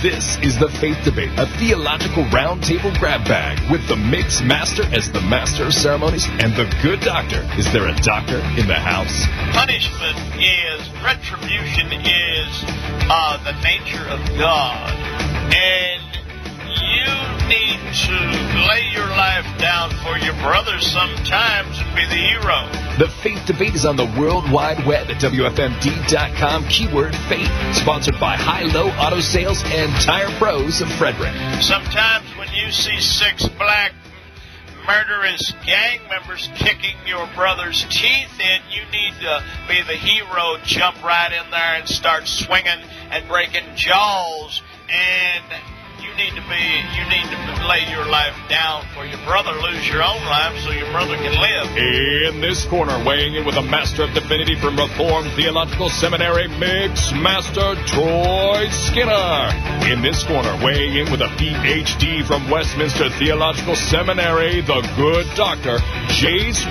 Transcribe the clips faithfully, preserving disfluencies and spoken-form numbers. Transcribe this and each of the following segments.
This is The Faith Debate, a theological roundtable grab bag with the mix master as the master of ceremonies and the good doctor. Is there a doctor in the house? Punishment is, retribution is uh, the nature of God. And you need to lay your life down for your brother sometimes and be the hero. The Faith Debate is on the World Wide Web at W F M D dot com, keyword faith. Sponsored by High Low Auto Sales and Tire Pros of Frederick. Sometimes when you see six black murderous gang members kicking your brother's teeth in, you need to be the hero, jump right in there and start swinging and breaking jaws. And you need to be, you need to lay your life down for your brother, lose your own life so your brother can live. In this corner, weighing in with a Master of Divinity from Reformed Theological Seminary, Mix Master Troy Skinner. In this corner, weighing in with a P H D from Westminster Theological Seminary, the good doctor, Jace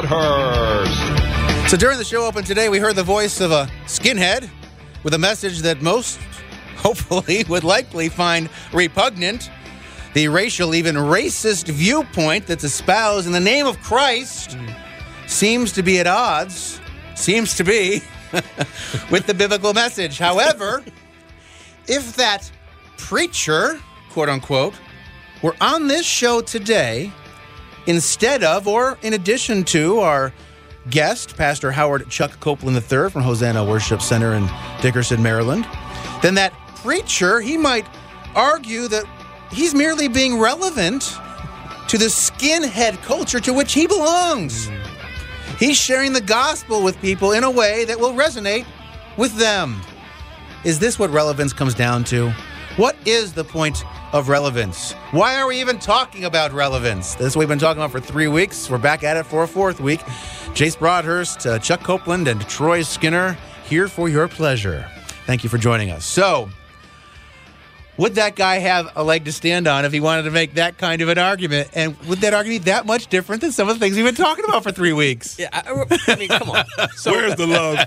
Broadhurst. So during the show open today, we heard the voice of a skinhead with a message that most hopefully would likely find repugnant. The racial, even racist viewpoint that's espoused in the name of Christ mm. seems to be at odds, seems to be, with the biblical message. However, if that preacher, quote unquote, were on this show today, instead of or in addition to our guest, Pastor Howard Chuck Copeland the third from Hosanna Worship Center in Dickerson, Maryland, then that preacher, he might argue that he's merely being relevant to the skinhead culture to which he belongs. He's sharing the gospel with people in a way that will resonate with them. Is this what relevance comes down to? What is the point of relevance? Why are we even talking about relevance? This is what we've been talking about for three weeks. We're back at it for a fourth week. Jace Broadhurst, uh, Chuck Copeland, and Troy Skinner here for your pleasure. Thank you for joining us. So, would that guy have a leg to stand on if he wanted to make that kind of an argument? And would that argument be that much different than some of the things we've been talking about for three weeks? Yeah, I, I mean, come on. So, where's the love?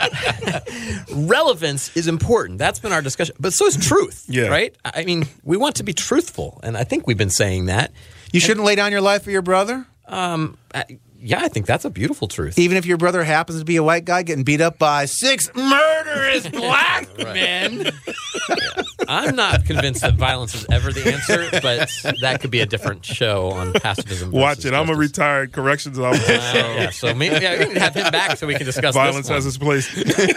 Relevance is important. That's been our discussion. But so is truth, yeah. right? I mean, we want to be truthful, and I think we've been saying that. You and, shouldn't lay down your life for your brother? Um, I, yeah, I think that's a beautiful truth. Even if your brother happens to be a white guy getting beat up by six murderous black men? Yeah. I'm not convinced that violence is ever the answer, but that could be a different show on pacifism. Watch it. I'm a retired corrections officer. Uh, so. Yeah, so maybe yeah, we can have him back so we can discuss violence this has its place.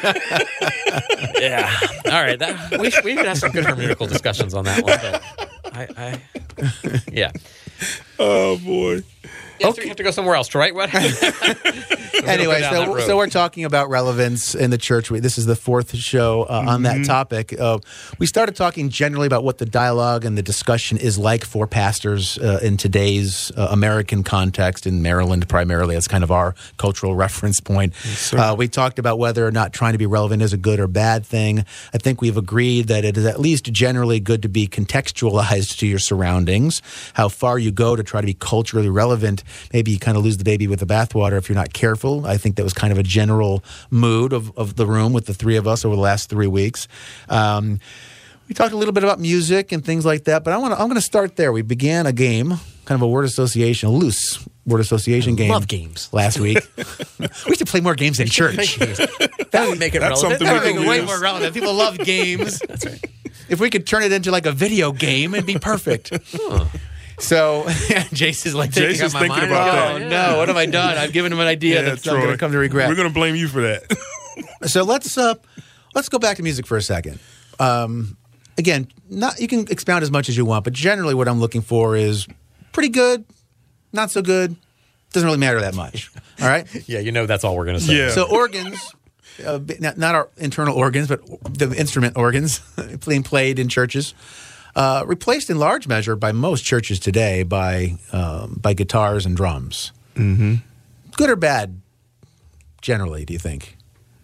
Yeah. All right. That, we, we could have some good hermeneutical discussions on that one. But I, I, yeah. Oh, boy. Yes, okay. You have to go somewhere else, right? What? Anyway, so, so we're talking about relevance in the church. We, this is the fourth show uh, on mm-hmm. that topic. Uh, we started talking generally about what the dialogue and the discussion is like for pastors uh, in today's uh, American context, in Maryland primarily. That's kind of our cultural reference point. Yes, uh, we talked about whether or not trying to be relevant is a good or bad thing. I think we've agreed that it is at least generally good to be contextualized to your surroundings. How far you go to try to be culturally relevant, maybe you kind of lose the baby with the bathwater if you're not careful. I think that was kind of a general mood of, of the room with the three of us over the last three weeks. Um, we talked a little bit about music and things like that, but I want to, I'm going to start there. We began a game, kind of a word association, a loose word association I game. Love games. Last week. We used to play more games in church. That would make it That's relevant. That would make it way more relevant. People love games. That's right. If we could turn it into like a video game, it'd be perfect. Huh. So, Jace is like Jace thinking, is my thinking mind. about oh, that. Oh, no. What have I done? I've given him an idea yeah, that's Troy, I'm going to come to regret. We're going to blame you for that. So, let's uh, let's go back to music for a second. Um, again, not you can expound as much as you want, but generally what I'm looking for is pretty good, not so good. Doesn't really matter that much. All right? Yeah, you know that's all we're going to say. Yeah. So, organs, uh, not, not our internal organs, but the instrument organs being played in churches. Uh, replaced in large measure by most churches today by um, by guitars and drums. Mm-hmm. Good or bad, generally, do you think?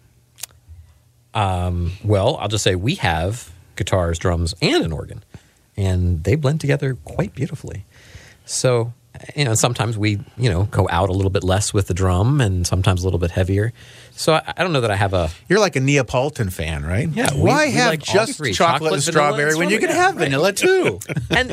Um, well, I'll just say we have guitars, drums, and an organ, and they blend together quite beautifully. So you know, sometimes we, you know, go out a little bit less with the drum and sometimes a little bit heavier. So I, I don't know that I have a... You're like a Neapolitan fan, right? Yeah. We, Why we have like all just three. chocolate, Chocolate, and vanilla, strawberry and when you can strawberry. have vanilla too?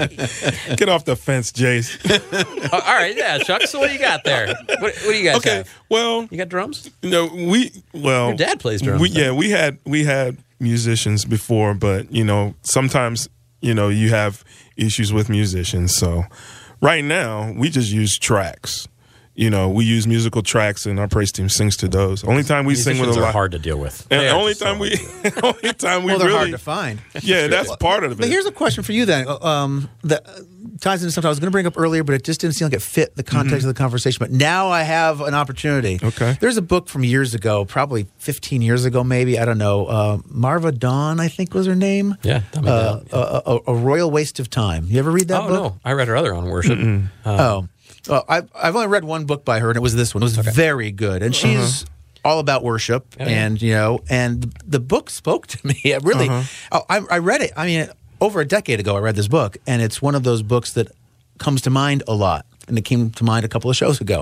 And Get off the fence, Jace. all right, yeah, Chuck. So what do you got there? What, what do you guys Okay, have? well, You got drums? you know, we well, Your dad plays drums, We, though. yeah, we had we had musicians before, but you know, sometimes you know you have issues with musicians. So right now, we just use tracks. You know, we use musical tracks, and our praise team sings to those. Only time we sing with Musicians a are lot. hard to deal with. And They are only just time so we, hard to deal with. only time we Well, they're really, hard to find. yeah, that's part of it. But here's a question for you then. Um, that uh, ties into something I was going to bring up earlier, but it just didn't seem like it fit the context of the conversation. But now I have an opportunity. Okay. There's a book from years ago, probably fifteen years ago, maybe. I don't know. Uh, Marva Dawn, I think was her name. Yeah, tell me Uh, that. a, a, a Royal Waste of Time. You ever read that Oh, book? no. I read her other on worship. Oh, well, I've, I've only read one book by her, and it was this one. It was very good, and she's all about worship, Oh, yeah. and you know, and the book spoke to me. It really, oh, I, I read it. I mean, over a decade ago, I read this book, and it's one of those books that comes to mind a lot, and it came to mind a couple of shows ago.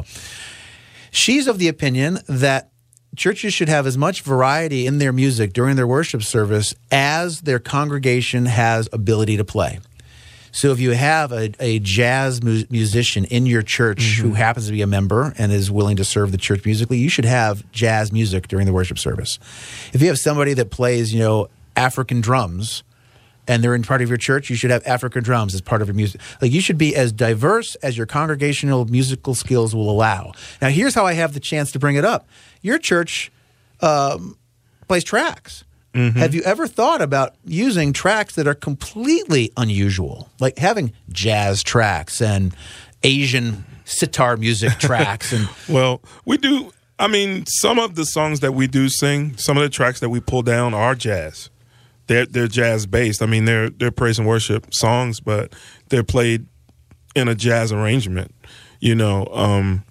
She's of the opinion that churches should have as much variety in their music during their worship service as their congregation has ability to play. So if you have a, a jazz mu- musician in your church who happens to be a member and is willing to serve the church musically, you should have jazz music during the worship service. If you have somebody that plays, you know, African drums and they're in part of your church, you should have African drums as part of your music. Like, you should be as diverse as your congregational musical skills will allow. Now, here's how I have the chance to bring it up. Your church um, plays tracks. Have you ever thought about using tracks that are completely unusual, like having jazz tracks and Asian sitar music tracks? And Well, we do. I mean, some of the songs that we do sing, some of the tracks that we pull down are jazz. They're they're jazz based. I mean, they're they're praise and worship songs, but they're played in a jazz arrangement. You know, um,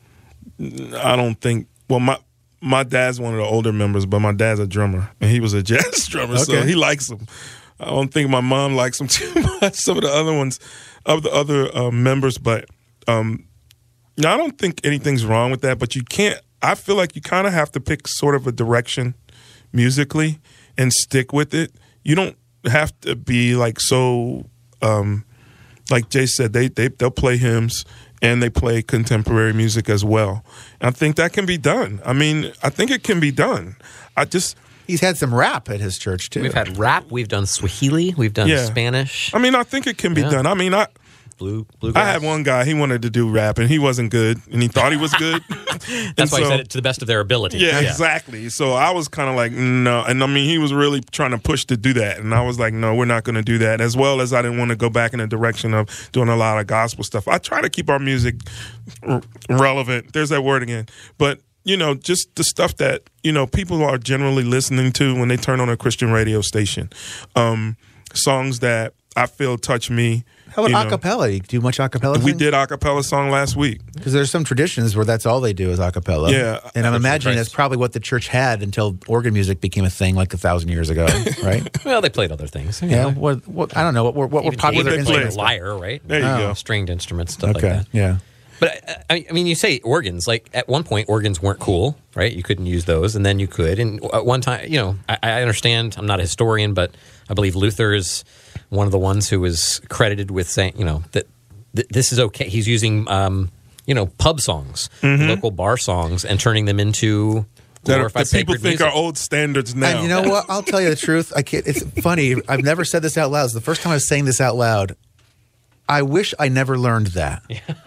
I don't think. Well, my my dad's one of the older members, but my dad's a drummer, and he was a jazz drummer, so Okay. he likes them. I don't think my mom likes them too much. Some of the other ones, of the other uh, members, but um, no, I don't think anything's wrong with that. But you can't. I feel like you kind of have to pick sort of a direction musically and stick with it. You don't have to be like so. Um, like Jay said, they they they'll play hymns and they play contemporary music as well. And I think that can be done. I mean, I think it can be done. I just. he's had some rap at his church, too. We've had rap. We've done Swahili. We've done Yeah. Spanish. I mean, I think it can be Yeah. done. I mean, I. Blue, bluegrass. I had one guy, he wanted to do rap, and he wasn't good, and he thought he was good. That's why he said it to the best of their ability. Yeah, exactly. So I was kind of like, no. And I mean, he was really trying to push to do that. And I was like, no, we're not going to do that. As well as I didn't want to go back in the direction of doing a lot of gospel stuff. I try to keep our music r- relevant. There's that word again. But, you know, just the stuff that, you know, people are generally listening to when they turn on a Christian radio station. Um, songs that I feel touch me. How about you know. acapella? Do you do much acapella? We did a cappella song last week. Because there's some traditions where that's all they do is acapella. Yeah. And I'm imagining Christ. that's probably what the church had until organ music became a thing like a thousand years ago, right? Well, they played other things. you Yeah. know. What, what? I don't know. What were, what were Even popular David played instruments? lyre, right? There you Oh. go. Stringed instruments, stuff Okay. like that. Yeah. But I I mean, you say organs. Like at one point, organs weren't cool, right? You couldn't use those, and then you could. And at one time, you know, I, I understand. I'm not a historian, but I believe Luther is one of the ones who was credited with saying, you know, that th- this is okay. He's using, um, you know, pub songs, local bar songs, and turning them into That, are, glorified that people sacred think music. are old standards now. And you know what? I'll tell you the truth. I can't, it's funny. I've never said this out loud. It's the first time I was saying this out loud. I wish I never learned that.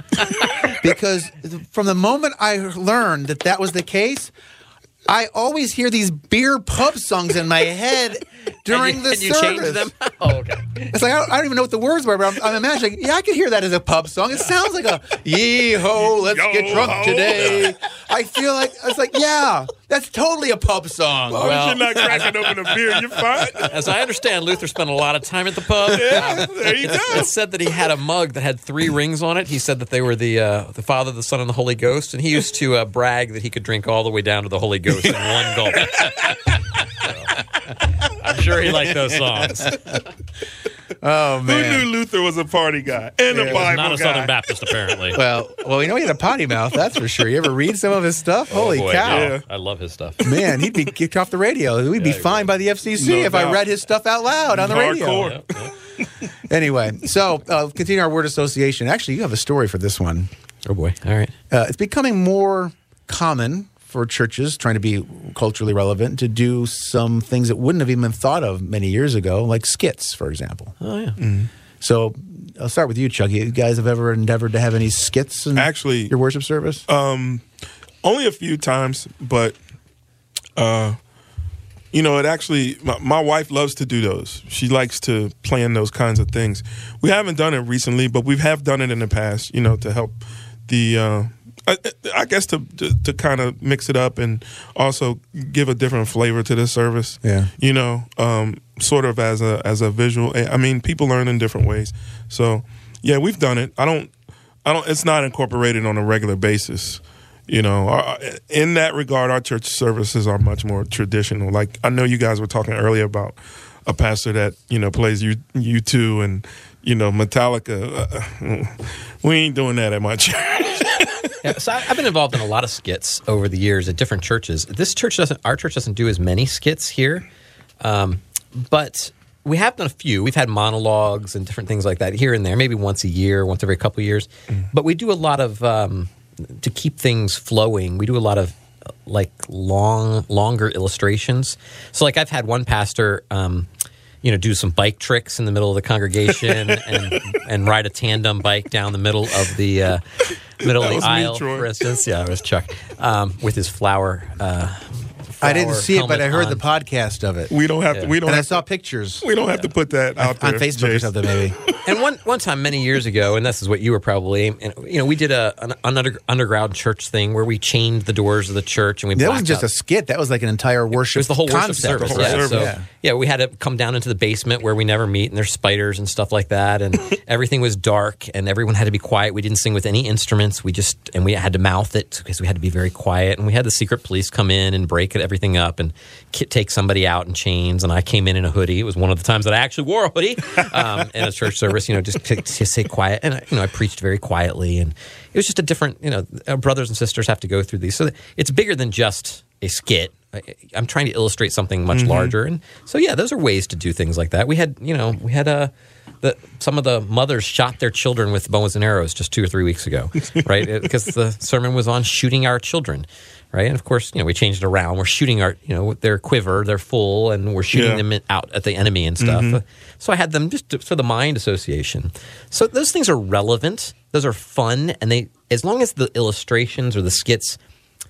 Because from the moment I learned that that was the case, I always hear these beer pub songs in my head during and you, the and you service. changed them. Oh, okay. It's like I don't, I don't even know what the words were, but I'm, I'm imagining. Yeah, I could hear that as a pub song. It sounds like a "Yee ho, let's Yo get drunk ho." today." I feel like it's like, yeah, that's totally a pub song. As long as you're not cracking open a beer, you're fine. As I understand, Luther spent a lot of time at the pub. Yeah, there you go. It said that he had a mug that had three rings on it. He said that they were the uh, the Father, the Son, and the Holy Ghost, and he used to uh, brag that he could drink all the way down to the Holy Ghost in one gulp. So, I'm sure he liked those songs. Uh, Oh, man. Who knew Luther was a party guy and a Yeah. Bible Not a guy? Southern Baptist, apparently. Well, well, you know he had a potty mouth, that's for sure. You ever read some of his stuff? Holy Oh, boy, cow. yeah. Yeah. I love his stuff. Man, he'd be kicked off the radio. We'd be Yeah, he fined would. by the F C C No if I doubt. read his stuff out loud on the radio. Hardcore. Yep, yep. Anyway, so uh, continue our word association. Actually, you have a story for this one. Oh, boy. All right. Uh, it's becoming more common for churches trying to be culturally relevant to do some things that wouldn't have even been thought of many years ago, like skits, for example. Oh, yeah. So I'll start with you, Chuck. You guys have ever endeavored to have any skits in Actually, your worship service? Um, only a few times, but uh, you know, it actually. My, my wife loves to do those. She likes to plan those kinds of things. We haven't done it recently, but we have done it in the past. You know, to help the. Uh, I, I guess to to, to kind of mix it up and also give a different flavor to the service. Yeah. You know, um, sort of as a as a visual. I mean, people learn in different ways. So, yeah, we've done it. I don't. I don't. It's not incorporated on a regular basis. You know, our, in that regard, our church services are much more traditional. Like I know you guys were talking earlier about a pastor that you know plays U U two and you know Metallica. Uh, we ain't doing that at my church. Yeah, so I- I've been involved in a lot of skits over the years at different churches. This church doesn't, our church doesn't do as many skits here, um, but we have done a few. We've had monologues and different things like that here and there, maybe once a year, once every couple of years. Mm. But we do a lot of, um, to keep things flowing, we do a lot of uh, like long, longer illustrations. So like I've had one pastor, um, you know, do some bike tricks in the middle of the congregation and and ride a tandem bike down the middle of the uh, middle That of was the me, aisle, Troy. for instance. Yeah, it was Chuck um, with his flower. Uh, I didn't flower see it, but I heard helmet the on. podcast of it. We don't have to. Yeah. We don't. And I Have saw to, pictures we don't have to put that out there on Facebook or Jace. something, maybe. And one one time many years ago, and this is what you were probably, and, you know, we did a an under, underground church thing where we chained the doors of the church and we. That wasn't blacked just out- a skit. That was like an entire worship It was the whole worship concept. service. The whole yeah. service. So, Yeah. yeah, we had to come down into the basement where we never meet, and there's spiders and stuff like that, and everything was dark, and everyone had to be quiet. We didn't sing with any instruments. We just and we had to mouth it because we had to be very quiet. And we had the secret police come in and break everything up and ki- take somebody out in chains. And I came in in a hoodie. It was one of the times that I actually wore a hoodie um, in a church service. You know, just to, to stay quiet. And I, you know, I preached very quietly, and it was just a different. You know, our brothers and sisters have to go through these, so it's bigger than just a skit. I, I'm trying to illustrate something much Mm-hmm. larger, and so yeah, those are ways to do things like that. We had, you know, we had a. The, some of the mothers shot their children with bows and arrows just two or three weeks ago, right? It- because the sermon was on shooting our children, right? And of course, you know, we changed it around. We're shooting our, you know, with their quiver, they're full, and we're shooting Yeah. them in- out at the enemy and stuff. Mm-hmm. So I had them just to- for the mind association. So those things are relevant. Those are fun, and they, as long as the illustrations or the skits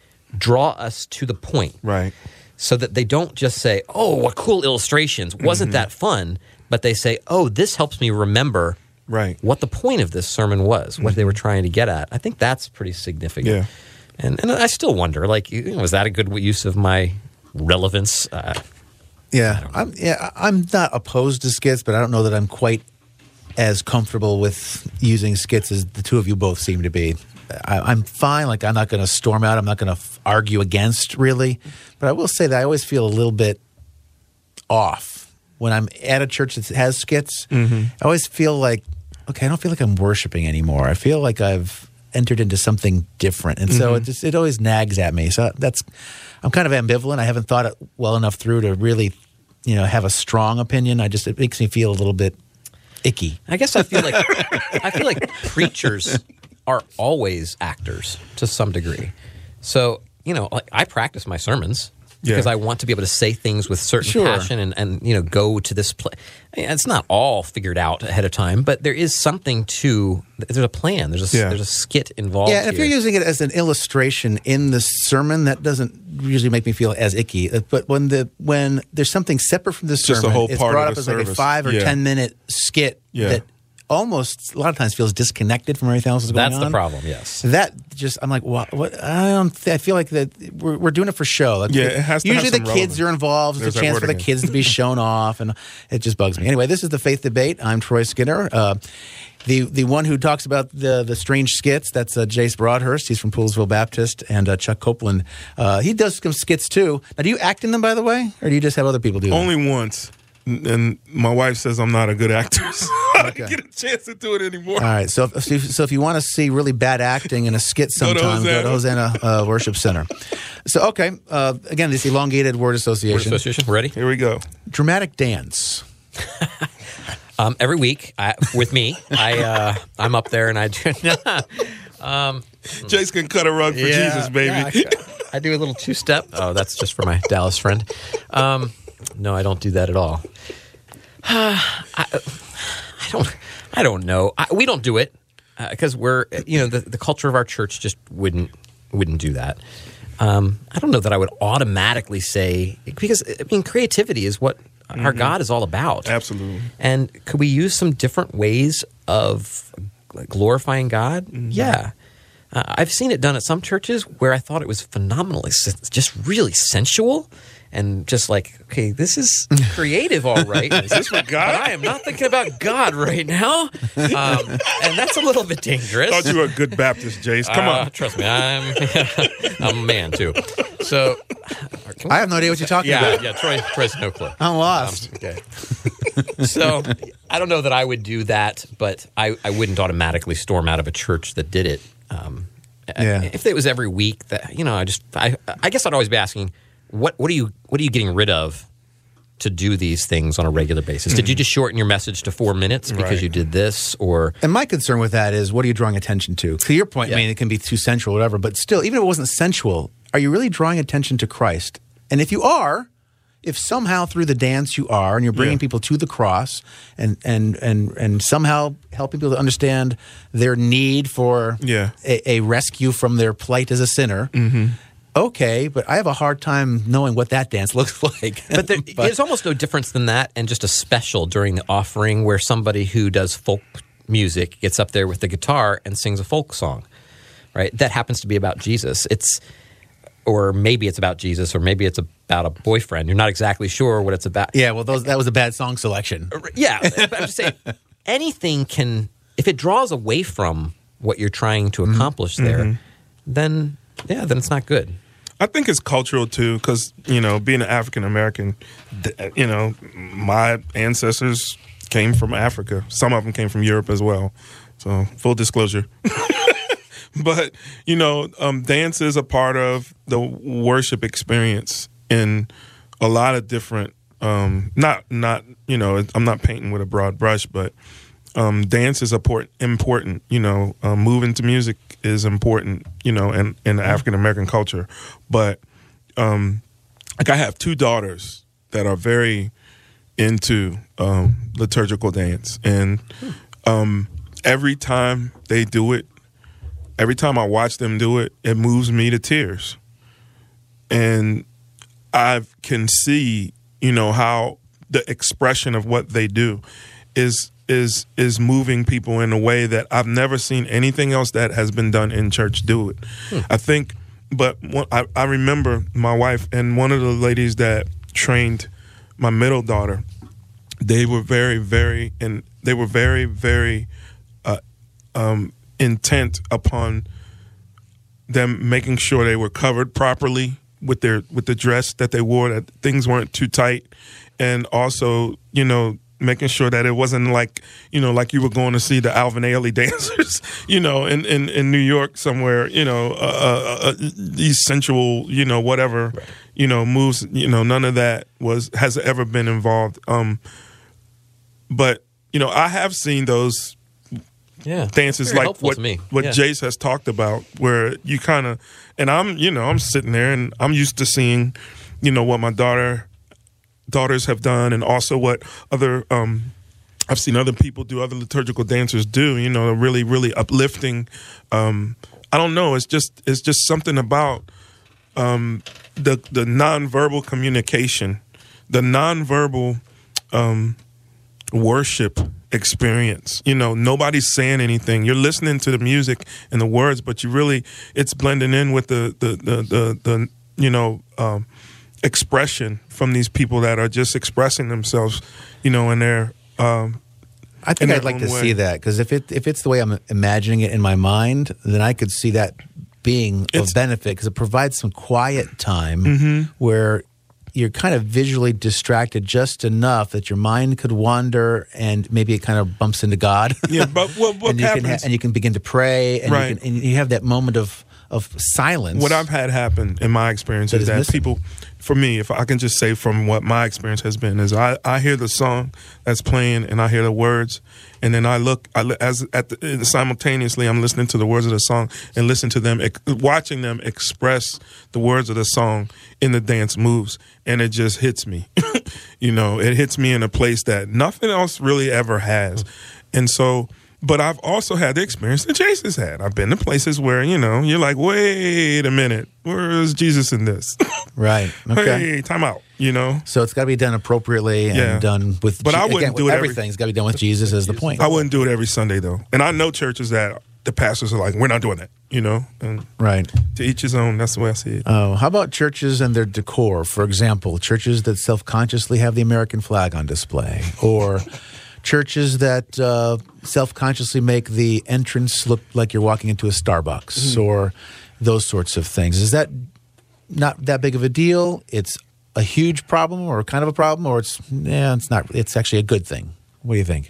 draw us to the point, Right. so that they don't just say, "Oh, what cool illustrations! Wasn't Mm-hmm. that fun?" But they say, "Oh, this helps me remember Right. what the point of this sermon was, what they were trying to get at." I think that's pretty significant. Yeah. And and I still wonder, like, you know, was that a good use of my relevance? Uh, Yeah, I'm. Yeah, I'm not opposed to skits, but I don't know that I'm quite as comfortable with using skits as the two of you both seem to be. I, I'm fine. Like, I'm not going to storm out. I'm not going to f- argue against, really. But I will say that I always feel a little bit off when I'm at a church that has skits. Mm-hmm. I always feel like, okay, I don't feel like I'm worshiping anymore. I feel like I've entered into something different, and so Mm-hmm. it just it always nags at me. So that's I'm kind of ambivalent. I haven't thought it well enough through to really, you know, have a strong opinion. I just it makes me feel a little bit icky. I guess I feel like I feel like preachers are always actors to some degree. So, you know, like I practice my sermons because Yeah. I want to be able to say things with certain Sure. passion and, and, you know, go to this place. It's not all figured out ahead of time, but there is something to, there's a plan. There's a, Yeah. there's a skit involved Yeah, and if here. you're using it as an illustration in the sermon, that doesn't usually make me feel as icky. Uh, But when the when there's something separate from the Just a sermon, whole it's part brought of up the as like a service. five or Yeah. ten minute skit Yeah. that almost a lot of times feels disconnected from everything else that's going That's on. the problem, yes. That just I'm like, what? what I don't. Th- I feel like that we're, we're doing it for show. Like, Yeah, it has to have usually some the kids relevance. are involved. It's There's a that chance word for the again. kids to be shown off, and it just bugs me. Anyway, this is the Faith Debate. I'm Troy Skinner. Uh, the the one who talks about the the strange skits. That's uh, Jace Broadhurst. He's from Poolsville Baptist, and uh, Chuck Copeland. Uh, he does some skits too. Now, do you act in them, by the way, or do you just have other people do them? Only once. and my wife says I'm not a good actor, so I Okay. don't get a chance to do it anymore. All right, so if, so if- so if you want to see really bad acting in a skit Go to sometime, go to Hosanna uh, Worship Center. So, okay, uh, again, this elongated word Word association. association. Ready? Here we go. Dramatic dance. Um, every week I, with me, I uh, I'm up there and I do. Jace can cut a rug for Jesus, baby. yeah, I, I do a little two step. Oh, that's just for my Dallas friend. Um, no, I don't do that at all. I, I don't. I don't know. I, we don't do it because we're you know the, the culture of our church just wouldn't wouldn't do that. Um, I don't know that I would automatically say because I mean creativity is what our God is all about. Absolutely. And could we use some different ways of glorifying God? Mm-hmm. Yeah. Uh, I've seen it done at some churches where I thought it was phenomenally, s- just really sensual and just like, okay, this is creative, all right. Is this for God? But I am not thinking about God right now. Um, and that's a little bit dangerous. Thought you were a good Baptist, Jace. Come Uh, on. Trust me, I'm, I'm a man too. So, can we- I have no idea what you're talking yeah, about. yeah, Troy, Troy's no clue. I'm lost. Okay. So I don't know that I would do that, but I, I wouldn't automatically storm out of a church that did it. Um, Yeah. If it was every week, that you know, I just I I guess I'd always be asking, what what are you what are you getting rid of to do these things on a regular basis? Did you just shorten your message to four minutes because Right. you did this, or And my concern with that is, what are you drawing attention to? To your point, Yeah. I mean, it can be too sensual, whatever, but still, even if it wasn't sensual, are you really drawing attention to Christ? And if you are, if somehow through the dance you are, and you're bringing Yeah. people to the cross, and and and and somehow helping people to understand their need for Yeah. a, a rescue from their plight as a sinner. Okay, but I have a hard time knowing what that dance looks like. But there, there's almost no difference than that, and just a special during the offering where somebody who does folk music gets up there with the guitar and sings a folk song, right? That happens to be about Jesus. It's, or maybe it's about Jesus, or maybe it's about a boyfriend. You're not exactly sure what it's about. yeah, well, those, that was a bad song selection. Yeah, but I'm just saying, anything can, if it draws away from what you're trying to accomplish there, then yeah, then it's not good. I think it's cultural too, because you know, being an African American, you know, my ancestors came from Africa. Some of them came from Europe as well. So, full disclosure. But you know, um, dance is a part of the worship experience in a lot of different. Um, not not you know, I'm not painting with a broad brush, but um, dance is important. Important, you know, um, moving to music is important, you know, in, in the African American culture. But um, like I have two daughters that are very into um, liturgical dance, and um, every time they do it, every time I watch them do it, it moves me to tears, and I can see, you know, how the expression of what they do is is is moving people in a way that I've never seen anything else that has been done in church do it. Hmm. I think, but one, I, I remember my wife and one of the ladies that trained my middle daughter. They were very, very, and they were very, very uh, um, intent upon them making sure they were covered properly with their with the dress that they wore, that things weren't too tight, and also, you know, making sure that it wasn't like, you know, like you were going to see the Alvin Ailey dancers, you know, in, in, in New York somewhere, you know, uh, uh, uh, these sensual, you know, whatever, right. you know, moves, you know, none of that was has ever been involved. Um, but, you know, I have seen those yeah, dances very like what, what yeah. Jace has talked about, where you kind of, and I'm, you know, I'm sitting there and I'm used to seeing, you know, what my daughter daughters have done, and also what other um, I've seen other people do, other liturgical dancers do. You know, really, really uplifting. Um, I don't know. It's just it's just something about um, the the nonverbal communication, the nonverbal um, worship experience. You know, nobody's saying anything. You're listening to the music and the words, but you really it's blending in with the the the the, the you know. Um, expression from these people that are just expressing themselves, you know, in their um I think I'd like to way. see that, because if it if it's the way I'm imagining it in my mind, then I could see that being it's, of benefit, because it provides some quiet time mm-hmm. where you're kind of visually distracted just enough that your mind could wander, and maybe it kind of bumps into God. Yeah, but what, what and you happens? Can ha- and you can begin to pray, and, Right. you can, and you have that moment of of silence. What I've had happen in my experience That is is that missing. people, for me, if I can just say from what my experience has been, is I, I hear the song that's playing and I hear the words, and then I look I, li- as at the, simultaneously I'm listening to the words of the song and listen to them, ex- watching them express the words of the song in the dance moves, and it just hits me. You know, it hits me in a place that nothing else really ever has, and so. But I've also had the experience that Jason's had. I've been to places where, you know, you're like, wait a minute, where is Jesus in this? Right. Okay. Hey, time out, you know? So it's got to be done appropriately and Yeah. done with. But I wouldn't again, do it every- Everything's got to be done with Jesus as the point. I wouldn't do it every Sunday, though. And I know churches that the pastors are like, we're not doing that, you know? And Right. to each his own, that's the way I see it. Oh, how about churches and their decor? For example, churches that self-consciously have the American flag on display, or churches that uh, self-consciously make the entrance look like you're walking into a Starbucks, Mm-hmm. or those sorts of things. Is that not that big of a deal? It's a huge problem, or kind of a problem, or it's yeah, it's not. It's actually a good thing. What do you think?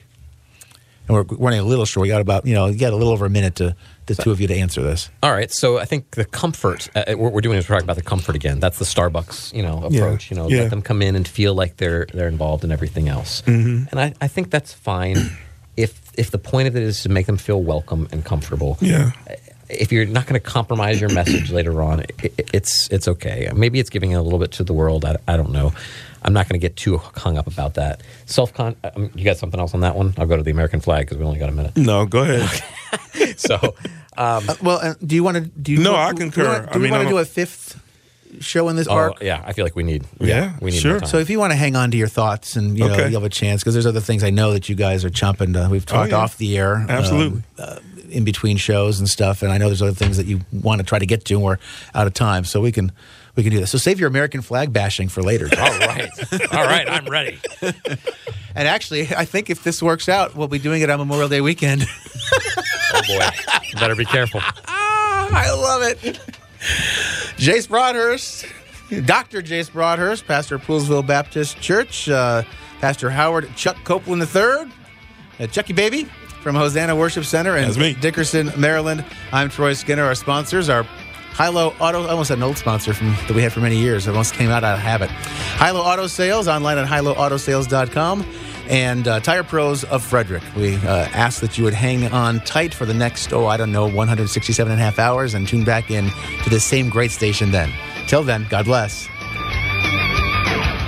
And we're running a little short. We got about you know, you got a little over a minute to the two of you to answer this. All right, so I think the comfort, uh, what we're doing is we're talking about the comfort again. That's the Starbucks, you know, approach. You know, Yeah. let them come in and feel like they're they're involved in everything else. Mm-hmm. And I, I think that's fine if if the point of it is to make them feel welcome and comfortable. Yeah. If you're not going to compromise your message later on, it, it, it's it's okay. Maybe it's giving it a little bit to the world. I, I don't know. I'm not going to get too hung up about that. Self con. Um, you got something else on that one? I'll go to the American flag because we only got a minute. No, go ahead. So. Um, Uh, well, uh, do you want to? Do you? No, do- I do concur. we wanna- Do I we mean, want I to do don't- a fifth show in this Oh, arc? yeah, I feel like we need. Yeah, we need sure. more time. So if you want to hang on to your thoughts and you know Okay. you have a chance, because there's other things I know that you guys are chomping to. We've talked yeah. off the air, Absolutely. um, uh, in between shows and stuff, and I know there's other things that you want to try to get to, and we're out of time, so we can we can do this. So save your American flag bashing for later. All right, all right, I'm ready. And actually, I think if this works out, we'll be doing it on Memorial Day weekend. Oh boy, better be careful. I love it. Jace Broadhurst, Doctor Jace Broadhurst, pastor of Poolsville Baptist Church, uh, Pastor Howard Chuck Copeland the third, uh, Chucky Baby from Hosanna Worship Center, and That's me. Dickerson, Maryland. I'm Troy Skinner. Our sponsors are Hilo Auto. I almost had an old sponsor from that we had for many years. It almost came out out of habit. Hilo Auto Sales, online at hilo auto sales dot com. And uh, Tire Pros of Frederick. We uh, ask that you would hang on tight for the next, oh, I don't know, one hundred sixty-seven and a half hours and tune back in to this same great station then. Till then, God bless.